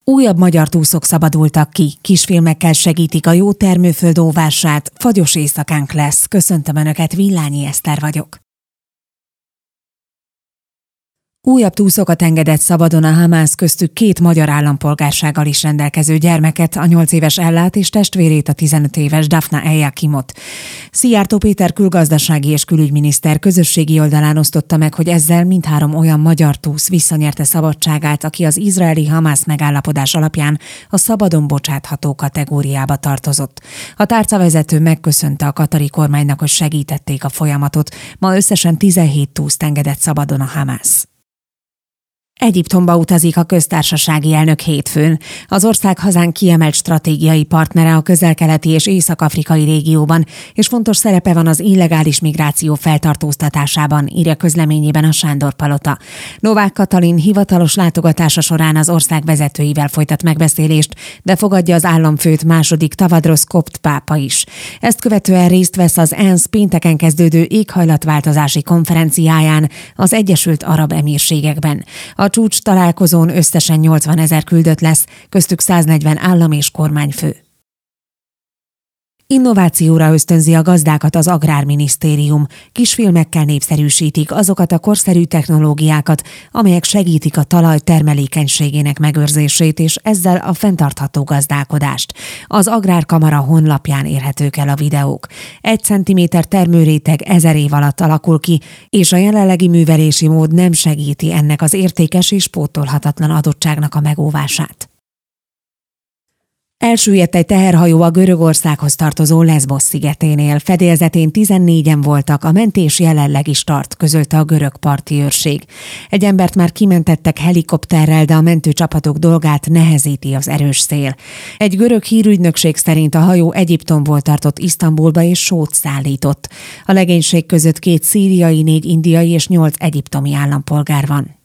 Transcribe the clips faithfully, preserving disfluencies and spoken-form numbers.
Újabb magyar túszok szabadultak ki, kisfilmekkel segítik a jó termőföld óvását, fagyos éjszakánk lesz. Köszöntöm Önöket, Villányi Eszter vagyok. Újabb túszokat engedett szabadon a Hamász, köztük két magyar állampolgársággal is rendelkező gyermeket, a nyolc éves Ellát és testvérét, a tizenöt éves Dafna Eljakimot. Szijjártó Péter külgazdasági és külügyminiszter közösségi oldalán osztotta meg, hogy ezzel mindhárom olyan magyar túsz visszanyerte szabadságát, aki az izraeli Hamász megállapodás alapján a szabadon bocsátható kategóriába tartozott. A tárcavezető megköszönte a katari kormánynak, hogy segítették a folyamatot. Ma összesen tizenhét túszt engedett szabadon a Hamász. Egyiptomba utazik a köztársasági elnök hétfőn. Az ország hazánk kiemelt stratégiai partnere a közel-keleti és észak-afrikai régióban, és fontos szerepe van az illegális migráció feltartóztatásában, írja közleményében a Sándor-palota. Novák Katalin hivatalos látogatása során az ország vezetőivel folytat megbeszélést, de fogadja az államfőt második Tavadrosz kopt pápa is. Ezt követően részt vesz az ENSZ pénteken kezdődő éghajlatváltozási konferenciáján az Egyesült Arab Emírségekben. A csúcs találkozón összesen nyolcvanezer küldött lesz, köztük száznegyven állam és kormányfő. Innovációra ösztönzi a gazdákat az Agrárminisztérium. Kisfilmekkel népszerűsítik azokat a korszerű technológiákat, amelyek segítik a talaj termelékenységének megőrzését, és ezzel a fenntartható gazdálkodást. Az Agrárkamara honlapján érhetők el a videók. Egy centiméter termőréteg ezer év alatt alakul ki, és a jelenlegi művelési mód nem segíti ennek az értékes és pótolhatatlan adottságnak a megóvását. Elsüllyedt egy teherhajó a Görögországhoz tartozó Leszbosz szigeténél. Fedélzetén tizennégyen voltak, a mentés jelenleg is tart, közölte a görög parti őrség. Egy embert már kimentettek helikopterrel, de a mentőcsapatok dolgát nehezíti az erős szél. Egy görög hírügynökség szerint a hajó Egyiptomból tartott Isztambulba és sót szállított. A legénység között két szíriai, négy indiai és nyolc egyiptomi állampolgár van.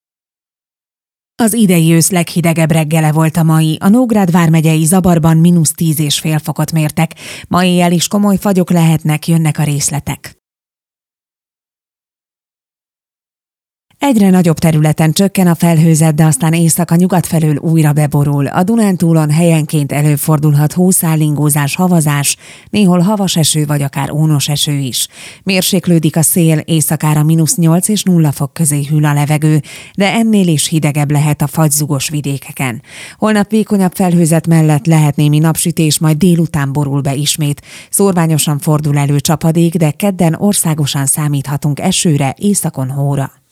Az idei ősz leghidegebb reggele volt a mai. A Nógrád vármegyei Zabarban mínusz tíz és fél fokot mértek. Ma éjjel is komoly fagyok lehetnek, jönnek a részletek. Egyre nagyobb területen csökken a felhőzet, de aztán észak a nyugat felől újra beborul. A Dunántúlon helyenként előfordulhat hószállingózás, havazás, néhol havas eső vagy akár ónos eső is. Mérséklődik a szél, éjszakára mínusz nyolc és nulla fok közé hűl a levegő, de ennél is hidegebb lehet a fagyzugos vidékeken. Holnap vékonyabb felhőzet mellett lehet némi napsütés, majd délután borul be ismét. Szórványosan fordul elő csapadék, de kedden országosan számíthatunk esőre, északon hóra.